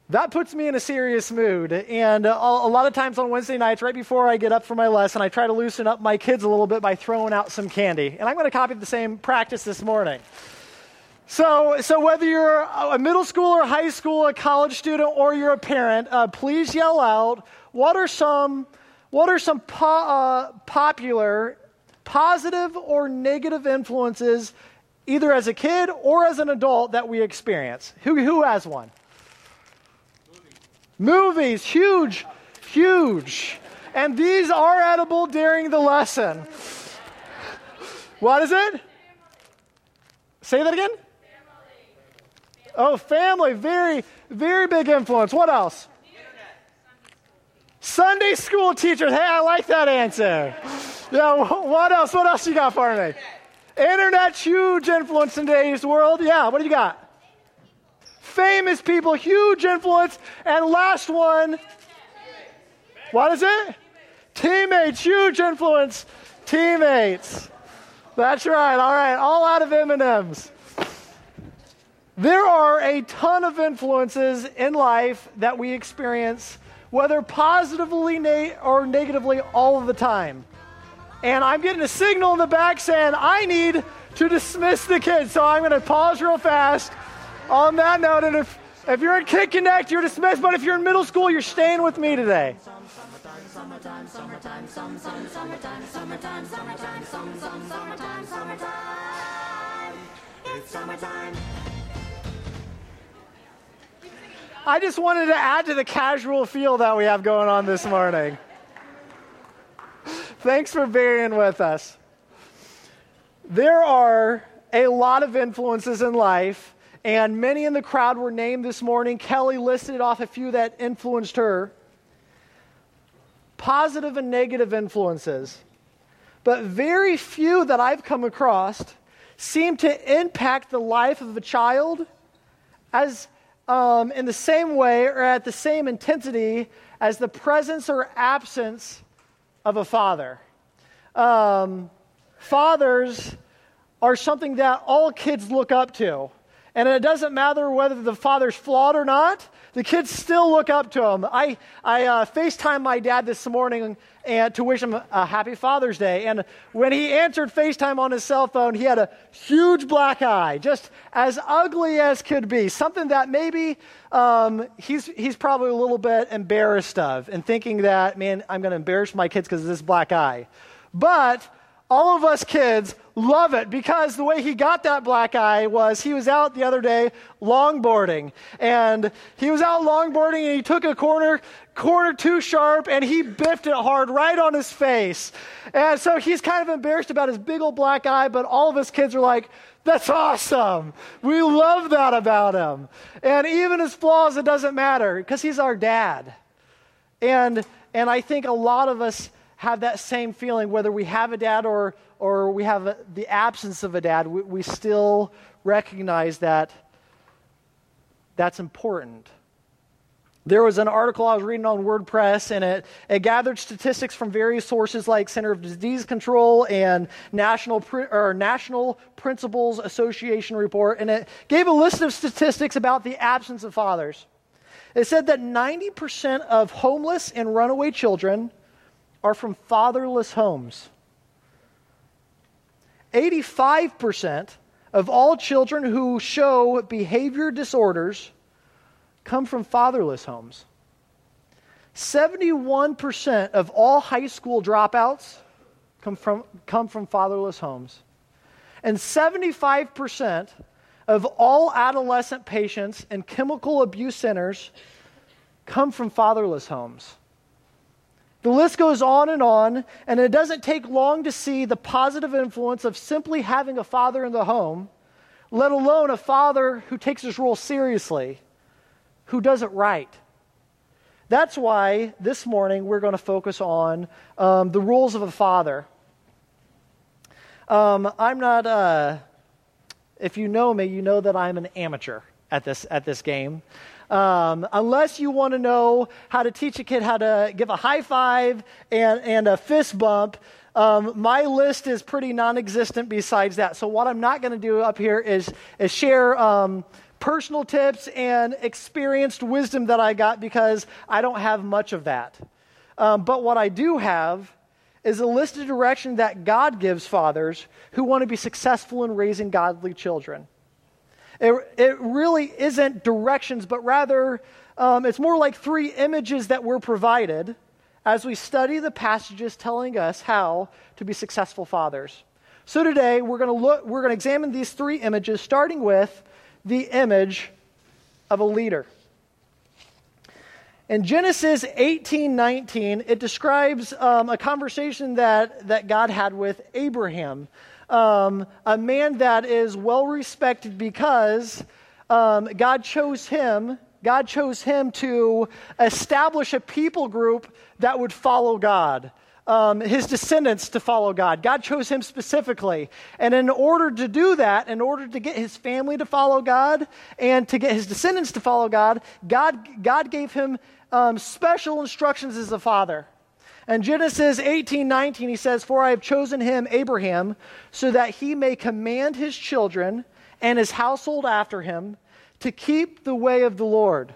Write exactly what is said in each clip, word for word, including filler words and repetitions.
That puts me in a serious mood. And uh, a lot of times on Wednesday nights, right before I get up for my lesson, I try to loosen up my kids a little bit by throwing out some candy. And I'm going to copy the same practice this morning. So, so whether you're a middle schooler, high school, a college student, or you're a parent, uh, please yell out, what are some, what are some po- uh, popular, positive or negative influences, either as a kid or as an adult, that we experience? Who, who has one? Movies, huge, huge. And these are edible during the lesson. What is it? Say that again? Family. Oh, family. Very, very big influence. What else? Sunday school teachers. Hey, I like that answer. Yeah, what else? What else you got for me? Internet's huge influence in today's world. Yeah, what do you got? Famous people, huge influence. And last one, what is it? Teammates, huge influence. Teammates. That's right. All right, all out of M and M's. There are a ton of influences in life that we experience, whether positively na- or negatively, all of the time. And I'm getting a signal in the back saying I need to dismiss the kids, so I'm going to pause real fast. On that note, and if, if you're in Kid Connect, you're dismissed, but if you're in middle school, you're staying with me today. Summertime, summertime, summertime, summertime, summertime, summertime, summertime, summertime. It's summertime. I just wanted to add to the casual feel that we have going on this morning. Thanks for bearing with us. There are a lot of influences in life, and many in the crowd were named this morning. Kelly listed off a few that influenced her. Positive and negative influences. But very few that I've come across seem to impact the life of a child as um, in the same way or at the same intensity as the presence or absence of a father. Um, fathers are something that all kids look up to. And it doesn't matter whether the father's flawed or not, the kids still look up to him. I, I uh, FaceTimed my dad this morning and to wish him a happy Father's Day. And when he answered FaceTime on his cell phone, he had a huge black eye, just as ugly as could be. Something that maybe um, he's, he's probably a little bit embarrassed of, and thinking that, man, I'm going to embarrass my kids because of this black eye. But all of us kids love it, because the way he got that black eye was he was out the other day longboarding. And he was out longboarding and he took a corner, corner too sharp, and he biffed it hard right on his face. And so he's kind of embarrassed about his big old black eye, but all of us kids are like, that's awesome. We love that about him. And even his flaws, it doesn't matter, because he's our dad. And and I think a lot of us have that same feeling, whether we have a dad or or we have a, the absence of a dad. We, we still recognize that that's important. There was an article I was reading on WordPress, and it, it gathered statistics from various sources like Center of Disease Control and National or National Principals Association report, and it gave a list of statistics about the absence of fathers. It said that ninety percent of homeless and runaway children are from fatherless homes. eighty-five percent of all children who show behavior disorders come from fatherless homes. seventy-one percent of all high school dropouts come from, come from fatherless homes. And seventy-five percent of all adolescent patients in chemical abuse centers come from fatherless homes. The list goes on and on, and it doesn't take long to see the positive influence of simply having a father in the home, let alone a father who takes his role seriously, who does it right. That's why this morning we're going to focus on um, the roles of a father. Um, I'm not, uh, if you know me, you know that I'm an amateur at this at this game. Um, unless you want to know how to teach a kid how to give a high five and, and a fist bump, um, my list is pretty non-existent besides that. So what I'm not going to do up here is, is share um, personal tips and experienced wisdom that I got because I don't have much of that. Um, but what I do have is a list of direction that God gives fathers who want to be successful in raising godly children. It, it really isn't directions, but rather um, it's more like three images that we're provided as we study the passages telling us how to be successful fathers. So today we're going to look, we're going to examine these three images, starting with the image of a leader. In Genesis eighteen nineteen, it describes um, a conversation that, that God had with Abraham, um, a man that is well respected because um, God chose him. God chose him to establish a people group that would follow God, um, his descendants to follow God. God chose him specifically. And in order to do that, in order to get his family to follow God and to get his descendants to follow God, God, God gave him Um, special instructions as a father. In Genesis eighteen nineteen, he says, "For I have chosen him, Abraham, so that he may command his children and his household after him to keep the way of the Lord."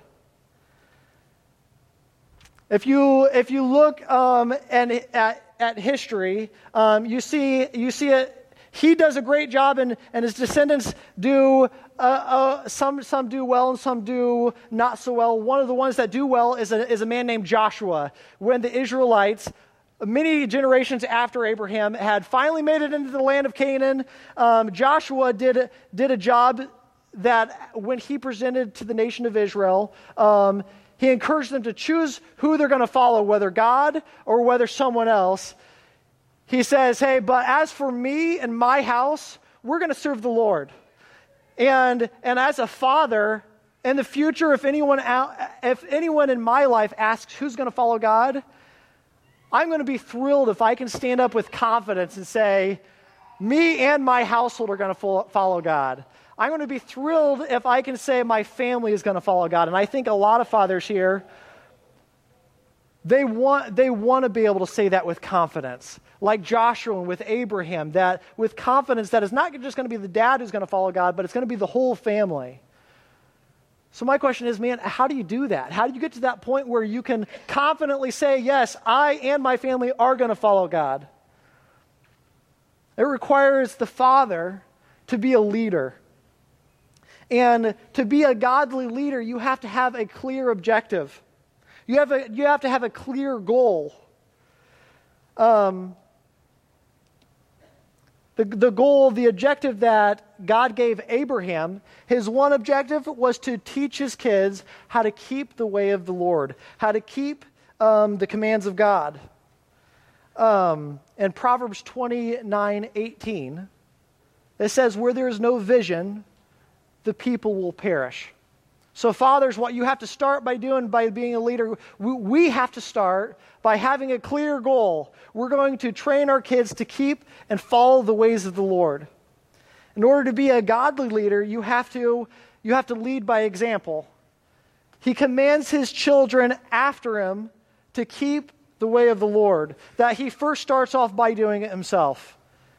If you if you look um, and at, at history, um, you see you see it. He does a great job, and, and his descendants do, uh, uh, some some do well and some do not so well. One of the ones that do well is a, is a man named Joshua. When the Israelites, many generations after Abraham, had finally made it into the land of Canaan, um, Joshua did, did a job that when he presented to the nation of Israel, um, he encouraged them to choose who they're going to follow, whether God or whether someone else. He says, "Hey, but as for me and my house, we're going to serve the Lord." And and as a father, in the future, if anyone out, if anyone in my life asks who's going to follow God, I'm going to be thrilled if I can stand up with confidence and say, me and my household are going to follow God. I'm going to be thrilled if I can say my family is going to follow God. And I think a lot of fathers here, They want, they want to be able to say that with confidence, like Joshua and with Abraham, that with confidence that it's not just going to be the dad who's going to follow God, but it's going to be the whole family. So my question is, man, how do you do that? How do you get to that point where you can confidently say, yes, I and my family are going to follow God? It requires the father to be a leader. And to be a godly leader, you have to have a clear objective. You have, a, you have to have a clear goal. Um, the, the goal, the objective that God gave Abraham, his one objective was to teach his kids how to keep the way of the Lord, how to keep um, the commands of God. Um, in Proverbs twenty-nine eighteen, it says, "Where there is no vision, the people will perish." So fathers, what you have to start by doing by being a leader, we, we have to start by having a clear goal. We're going to train our kids to keep and follow the ways of the Lord. In order to be a godly leader, you have to, you have to lead by example. He commands his children after him to keep the way of the Lord, that he first starts off by doing it himself.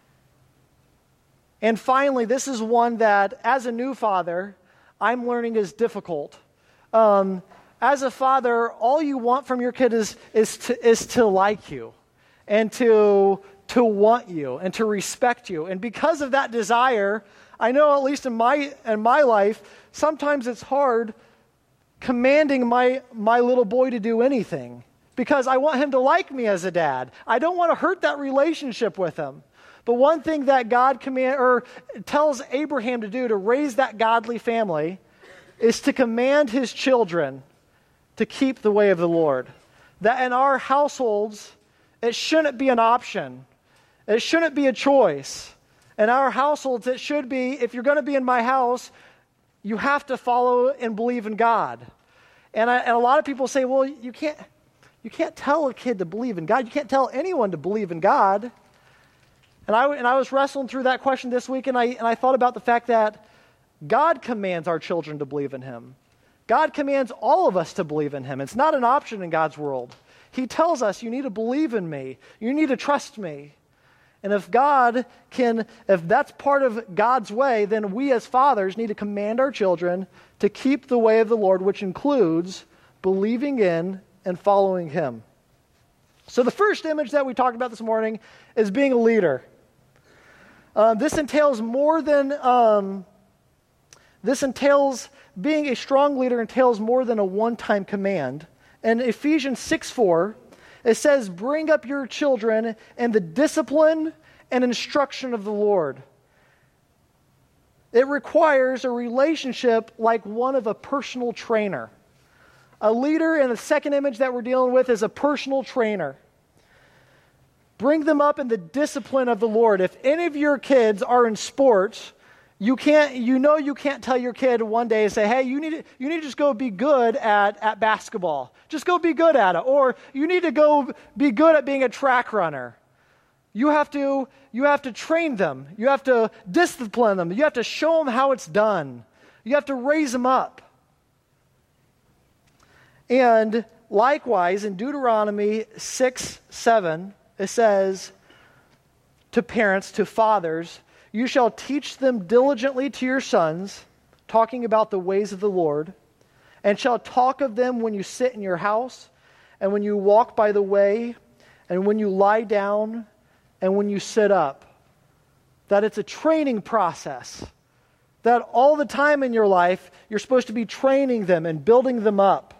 And finally, this is one that, as a new father, I'm learning is difficult. Um, as a father, all you want from your kid is, is, to, is to like you and to, to want you and to respect you. And because of that desire, I know at least in my, in my life, sometimes it's hard commanding my, my little boy to do anything because I want him to like me as a dad. I don't want to hurt that relationship with him. But one thing that God command or tells Abraham to do to raise that godly family is to command his children to keep the way of the Lord. That in our households, it shouldn't be an option. It shouldn't be a choice. In our households, it should be, if you're going to be in my house, you have to follow and believe in God. And, I, and a lot of people say, well, you can't, you can't tell a kid to believe in God. You can't tell anyone to believe in God. And I, and I was wrestling through that question this week, and I, and I thought about the fact that God commands our children to believe in him. God commands all of us to believe in him. It's not an option in God's world. He tells us, you need to believe in me. You need to trust me. And if God can, if that's part of God's way, then we as fathers need to command our children to keep the way of the Lord, which includes believing in and following Him. So the first image that we talked about this morning is being a leader. Uh, this entails more than, um, this entails, being a strong leader entails more than a one-time command. In Ephesians six four, it says, bring up your children in the discipline and instruction of the Lord. It requires a relationship like one of a personal trainer. A leader, in the second image that we're dealing with, is a personal trainer. Bring them up in the discipline of the Lord. If any of your kids are in sports, you can't, you know you can't tell your kid one day and say, hey, you need to, you need to just go be good at, at basketball. Just go be good at it. Or you need to go be good at being a track runner. You have to, you have to train them. You have to discipline them. You have to show them how it's done. You have to raise them up. And likewise, in Deuteronomy six seven, it says to parents, to fathers, you shall teach them diligently to your sons, talking about the ways of the Lord, and shall talk of them when you sit in your house, and when you walk by the way, and when you lie down, and when you sit up. That it's a training process. That all the time in your life, you're supposed to be training them and building them up.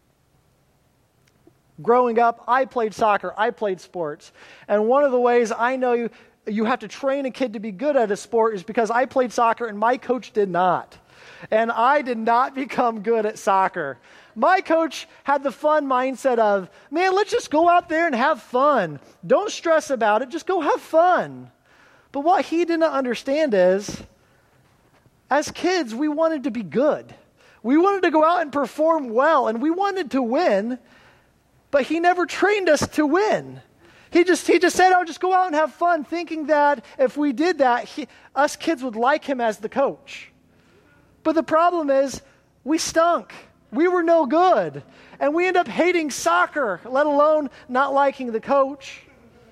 Growing up, I played soccer, I played sports. And one of the ways I know you, you have to train a kid to be good at a sport is because I played soccer and my coach did not. And I did not become good at soccer. My coach had the fun mindset of, man, let's just go out there and have fun. Don't stress about it, just go have fun. But what he didn't understand is, as kids, we wanted to be good. We wanted to go out and perform well, and we wanted to win, but he never trained us to win. He just he just said, oh, just go out and have fun, thinking that if we did that, he, us kids would like him as the coach. But the problem is, we stunk. We were no good. And we end up hating soccer, let alone not liking the coach.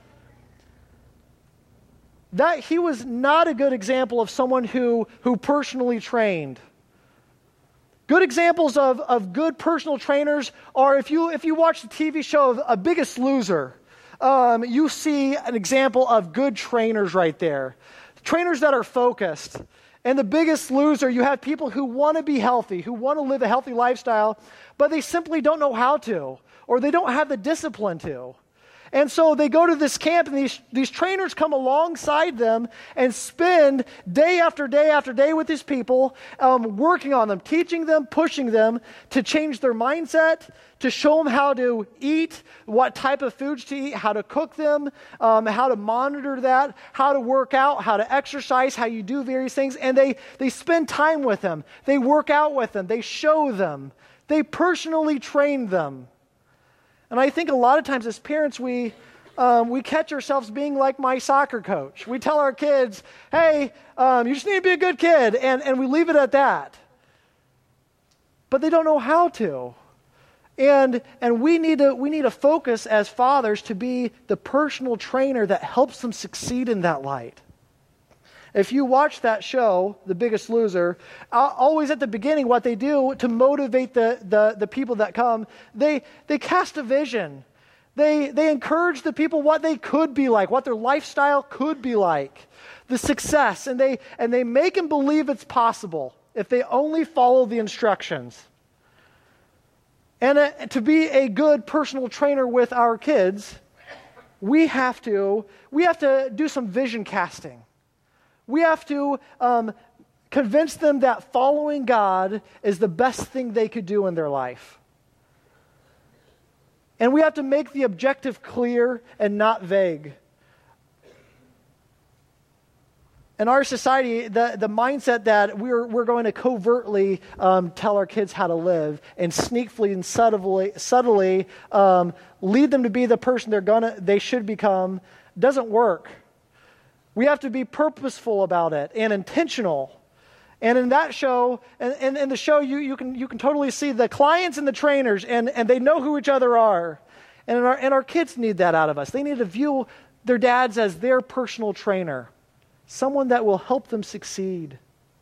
That he was not a good example of someone who, who personally trained. Good examples of, of good personal trainers are if you if you watch the T V show of A Biggest Loser, um, you see an example of good trainers right there. Trainers that are focused. And The Biggest Loser, you have people who want to be healthy, who want to live a healthy lifestyle, but they simply don't know how to, or they don't have the discipline to. And so they go to this camp, and these, these trainers come alongside them and spend day after day after day with these people, um, working on them, teaching them, pushing them to change their mindset, to show them how to eat, what type of foods to eat, how to cook them, um, how to monitor that, how to work out, how to exercise, how you do various things. And they, they spend time with them. They work out with them. They show them. They personally train them. And I think a lot of times as parents, we um, we catch ourselves being like my soccer coach. We tell our kids, hey, um, you just need to be a good kid, and, and we leave it at that. But they don't know how to. And and we need to we need to focus as fathers to be the personal trainer that helps them succeed in that light. If you watch that show, The Biggest Loser, uh, always at the beginning, what they do to motivate the, the, the people that come, they they cast a vision. They they encourage the people what they could be like, what their lifestyle could be like, the success, and they and they make them believe it's possible if they only follow the instructions. And uh, to be a good personal trainer with our kids, we have to we have to do some vision casting. We have to um, convince them that following God is the best thing they could do in their life. And we have to make the objective clear and not vague. In our society, the, the mindset that we're, we're going to covertly um, tell our kids how to live and sneakily and subtly, subtly um, lead them to be the person they're gonna, they should become doesn't work. We have to be purposeful about it and intentional. And in that show, and in, in the show, you, you can you can totally see the clients and the trainers, and, and they know who each other are. And our, and our kids need that out of us. They need to view their dads as their personal trainer, someone that will help them succeed.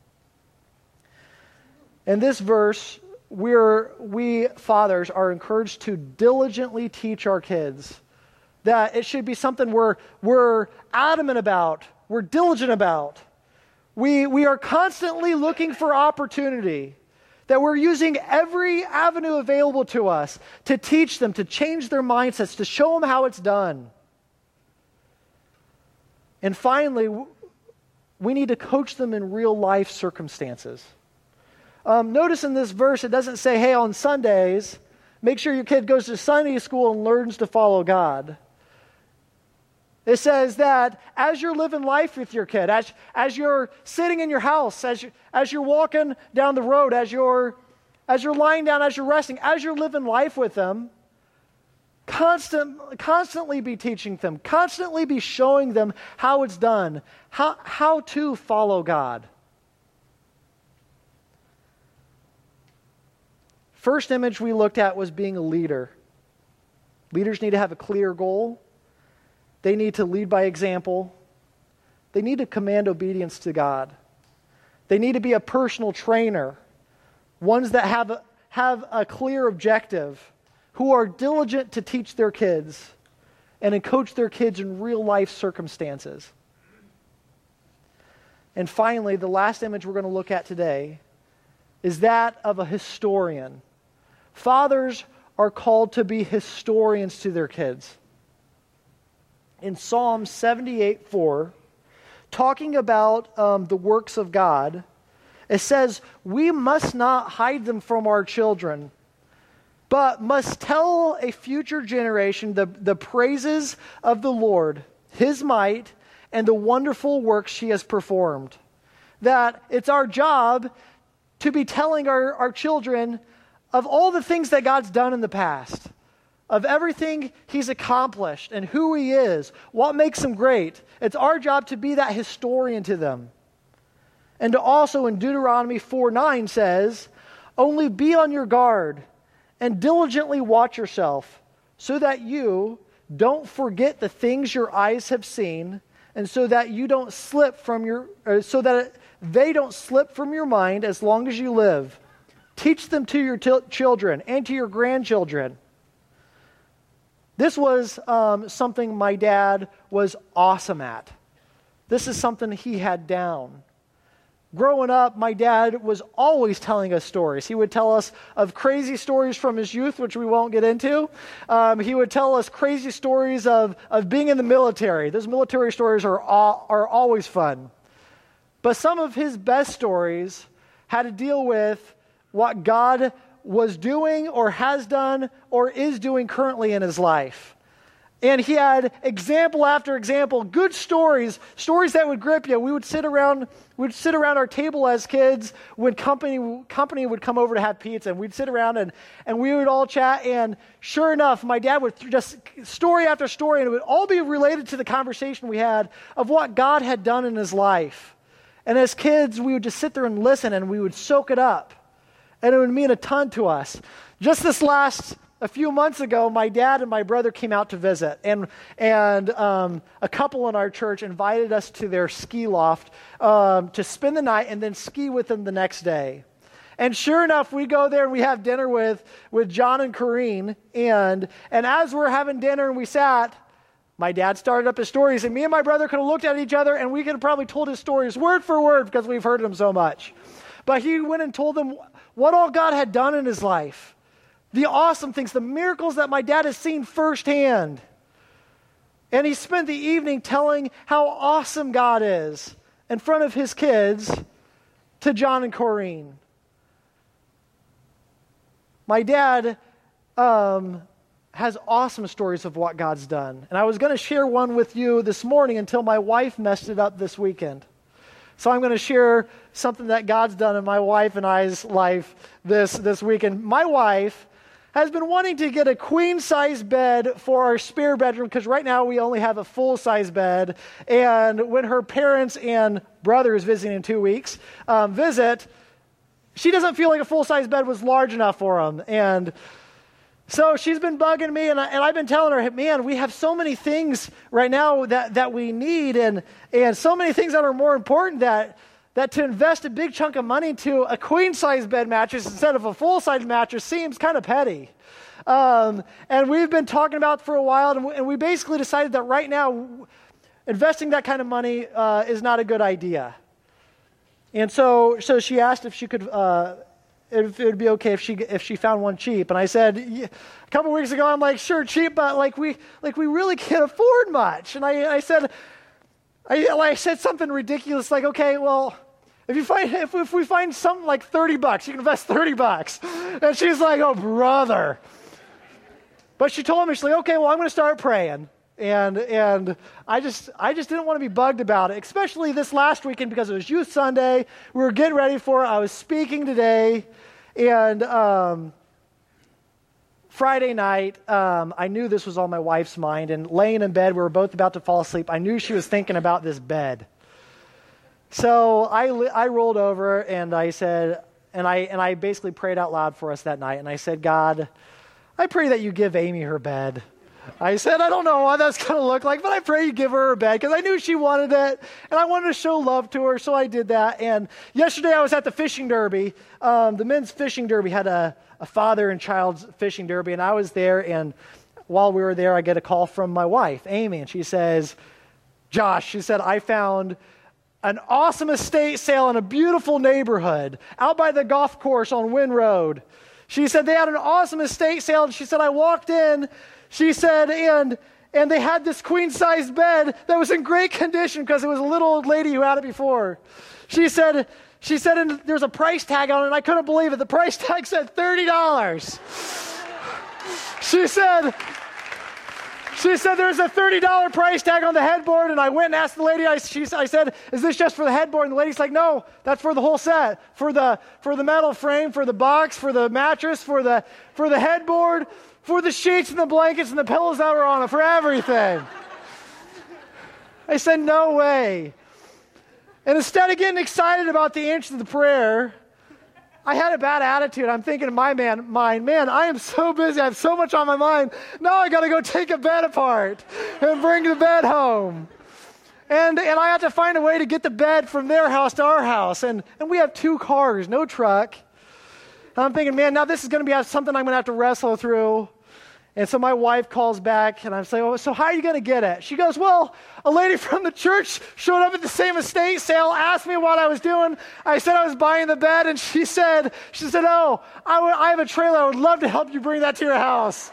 In this verse, we're, we fathers are encouraged to diligently teach our kids that it should be something we're, we're adamant about, we're diligent about. We, we are constantly looking for opportunity, that we're using every avenue available to us to teach them, to change their mindsets, to show them how it's done. And finally, we need to coach them in real life circumstances. Um, notice in this verse, it doesn't say, hey, on Sundays, make sure your kid goes to Sunday school and learns to follow God. It says that as you're living life with your kid, as, as you're sitting in your house, as, you, as you're walking down the road, as you're, as you're lying down, as you're resting, as you're living life with them, constant, constantly be teaching them, constantly be showing them how it's done, how, how to follow God. First image we looked at was being a leader. Leaders need to have a clear goal. They need to lead by example. They need to command obedience to God. They need to be a personal trainer, ones that have a, have a clear objective, who are diligent to teach their kids and to coach their kids in real life circumstances. And finally, the last image we're going to look at today is that of a historian. Fathers are called to be historians to their kids. In Psalm seventy-eight four, talking about um, the works of God, it says, we must not hide them from our children, but must tell a future generation the, the praises of the Lord, His might, and the wonderful works He has performed. That it's our job to be telling our, our children of all the things that God's done in the past, of everything He's accomplished and who He is, what makes Him great. It's our job to be that historian to them. And to also in Deuteronomy four nine says, only be on your guard and diligently watch yourself so that you don't forget the things your eyes have seen and so that you don't slip from your, or so that they don't slip from your mind as long as you live. Teach them to your t- children and to your grandchildren. This was um, something my dad was awesome at. This is something he had down. Growing up, my dad was always telling us stories. He would tell us of crazy stories from his youth, which we won't get into. Um, he would tell us crazy stories of, of being in the military. Those military stories are, all, are always fun. But some of his best stories had to deal with what God was doing or has done or is doing currently in his life. And he had example after example, good stories, stories that would grip you. We would sit around, we'd sit around our table as kids when company company would come over to have pizza, and we'd sit around and, and we would all chat. And sure enough, my dad would just story after story, and it would all be related to the conversation we had of what God had done in his life. And as kids, we would just sit there and listen, and we would soak it up. And it would mean a ton to us. Just this last, a few months ago, my dad and my brother came out to visit. And and um, a couple in our church invited us to their ski loft um, to spend the night and then ski with them the next day. And sure enough, we go there and we have dinner with, with John and Corrine. And, and as we're having dinner and we sat, my dad started up his stories. And me and my brother could have looked at each other and we could have probably told his stories word for word because we've heard them so much. But he went and told them what all God had done in his life. The awesome things, the miracles that my dad has seen firsthand. And he spent the evening telling how awesome God is in front of his kids to John and Corrine. My dad um, has awesome stories of what God's done. And I was going to share one with you this morning until my wife messed it up this weekend. So I'm going to share something that God's done in my wife and I's life this, this weekend. My wife has been wanting to get a queen-size bed for our spare bedroom because right now we only have a full-size bed. And when her parents and brother is visiting in two weeks, um, visit, she doesn't feel like a full-size bed was large enough for them. And So she's been bugging me, and, I, and I've been telling her, man, we have so many things right now that, that we need, and, and so many things that are more important that, that to invest a big chunk of money into a queen-size bed mattress instead of a full-size mattress seems kind of petty. Um, and we've been talking about it for a while, and we, and we basically decided that right now, investing that kind of money uh, is not a good idea. And so, so she asked if she could... Uh, if it would be okay if she if she found one cheap. And I said, yeah. A couple weeks ago, I'm like, sure, cheap, but like we like we really can't afford much. And I, I said, I, I said something ridiculous like, okay, well, if you find if, if we find something like thirty bucks, you can invest thirty bucks. And she's like, oh, brother. But she told me, she's like, okay, well, I'm going to start praying. And and I just I just didn't want to be bugged about it, especially this last weekend because it was Youth Sunday. We were getting ready for it. I was speaking today, and um, Friday night, um, I knew this was on my wife's mind. And laying in bed, we were both about to fall asleep. I knew she was thinking about this bed. So I I rolled over and I said, and I and I basically prayed out loud for us that night. And I said, God, I pray that you give Amy her bed. I said, I don't know what that's going to look like, but I pray you give her a bed because I knew she wanted it, and I wanted to show love to her, so I did that. And yesterday I was at the fishing derby. Um, the men's fishing derby had a, a father and child's fishing derby, and I was there, and while we were there, I get a call from my wife, Amy, and she says, Josh, she said, I found an awesome estate sale in a beautiful neighborhood out by the golf course on Wynn Road. She said they had an awesome estate sale, and she said, I walked in, she said, and and they had this queen-sized bed that was in great condition because it was a little old lady who had it before. She said, she said, and there's a price tag on it, and I couldn't believe it. The price tag said thirty dollars. She said, she said, there's a thirty dollars price tag on the headboard, and I went and asked the lady, I, she, I said, is this just for the headboard? And the lady's like, no, that's for the whole set, for the for the metal frame, for the box, for the mattress, for the for the headboard, for the sheets and the blankets and the pillows that were on it, for everything. I said, no way. And instead of getting excited about the answer to the prayer, I had a bad attitude. I'm thinking in my man, mind, man, I am so busy. I have so much on my mind. Now I got to go take a bed apart and bring the bed home. And and I have to find a way to get the bed from their house to our house. And, and we have two cars, no truck. And I'm thinking, man, now this is going to be something I'm going to have to wrestle through. And so my wife calls back, and I'm saying, oh, so how are you going to get it? She goes, well, a lady from the church showed up at the same estate sale, asked me what I was doing. I said I was buying the bed, and she said, she said, oh, I, w- I have a trailer. I would love to help you bring that to your house.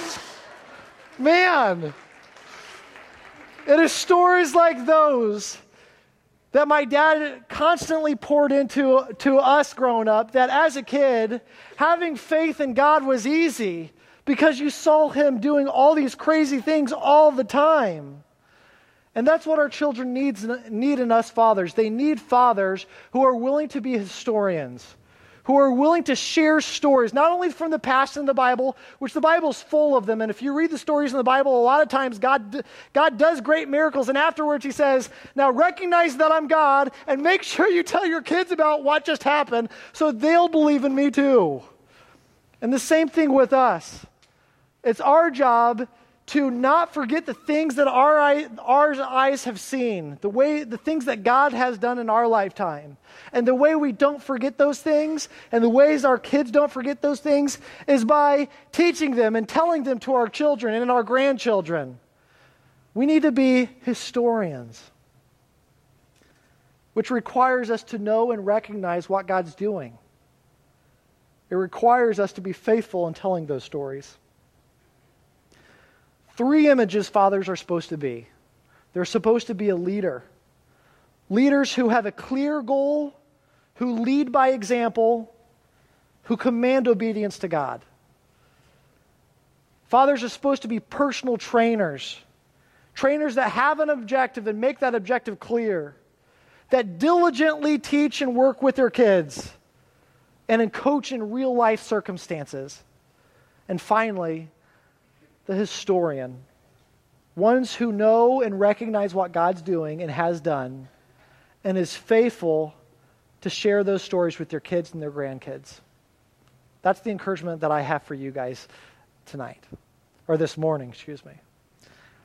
Man, it is stories like those that my dad constantly poured into to us growing up, that as a kid, having faith in God was easy, because you saw him doing all these crazy things all the time. And that's what our children needs, need in us fathers. They need fathers who are willing to be historians, who are willing to share stories, not only from the past in the Bible, which the Bible's full of them. And if you read the stories in the Bible, a lot of times God, God does great miracles. And afterwards he says, now recognize that I'm God and make sure you tell your kids about what just happened so they'll believe in me too. And the same thing with us. It's our job to not forget the things that our, eye, our eyes have seen, the way, the things that God has done in our lifetime. And the way we don't forget those things, and the ways our kids don't forget those things, is by teaching them and telling them to our children and our grandchildren. We need to be historians, which requires us to know and recognize what God's doing. It requires us to be faithful in telling those stories. Three images fathers are supposed to be. They're supposed to be a leader. Leaders who have a clear goal, who lead by example, who command obedience to God. Fathers are supposed to be personal trainers. Trainers that have an objective and make that objective clear. That diligently teach and work with their kids. And coach in real life circumstances. And finally, the historian, ones who know and recognize what God's doing and has done, and is faithful to share those stories with their kids and their grandkids. That's the encouragement that I have for you guys tonight, or this morning, excuse me.